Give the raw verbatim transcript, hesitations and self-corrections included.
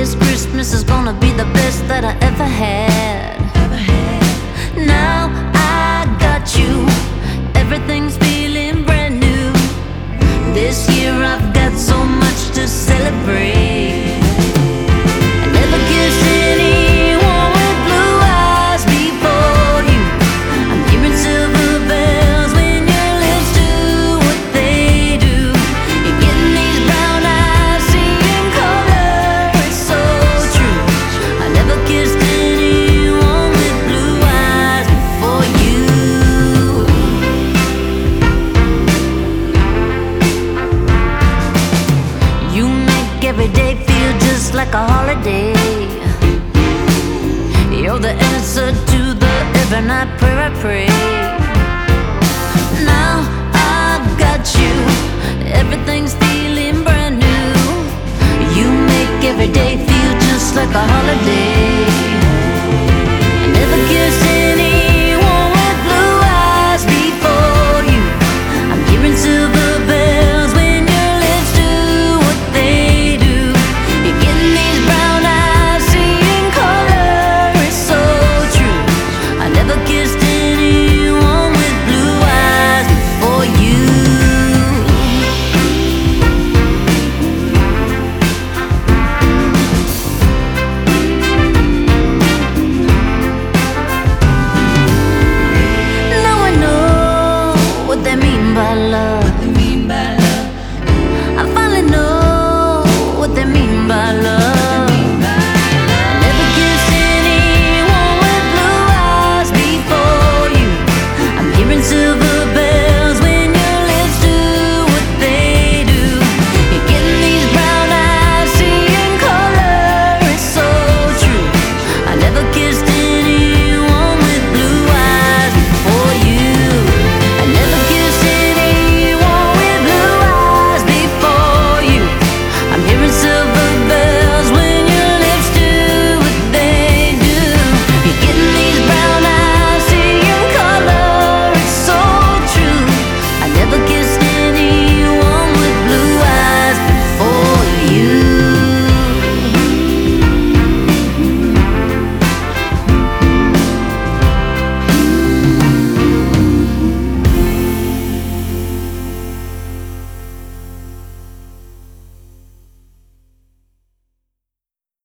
This Christmas is gonna be the best that I ever had. Now I got you, everything's feeling brand new. This year I've got so much to celebrate. I never kissed anyone with blue eyes before you. I'm hearing silver bells when your lips do what they do. You're getting these brown eyes, seeing color, it's so true. I never kissed anyone with blue eyes before you. You make every day feel just like a holiday. You're the answer to the every night prayer I pray. Now I've got you, everything's feeling brand new. You make every day feel just like a holiday.